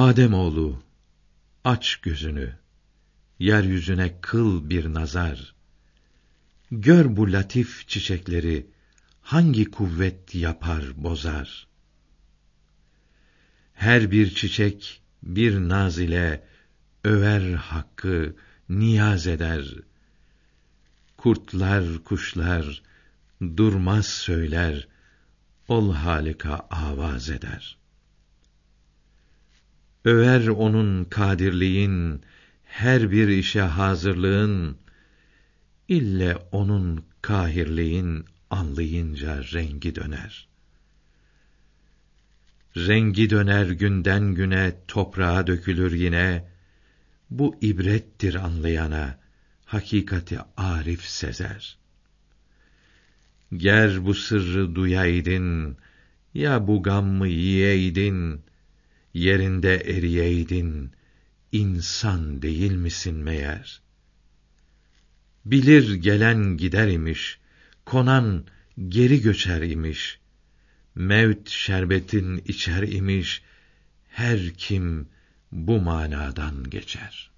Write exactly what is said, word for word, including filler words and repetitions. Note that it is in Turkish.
Ademoğlu, aç gözünü, yeryüzüne kıl bir nazar. Gör bu latif çiçekleri, hangi kuvvet yapar bozar? Her bir çiçek bir naz ile över hakkı, niyaz eder. Kurtlar, kuşlar durmaz söyler, ol Halika avaz eder. Över onun kadirliğin, her bir işe hazırlığın, ille onun kahirliğin anlayınca rengi döner. Rengi döner günden güne, toprağa dökülür yine. Bu ibrettir anlayana, hakikati arif sezer. Ger bu sırrı duyaydın, ya bu gammı yiyeydin, yerinde eriyeydin, insan değil misin meğer? Bilir gelen gider imiş, konan geri göçer imiş. Mevt şerbetin içer imiş, her kim bu manadan geçer.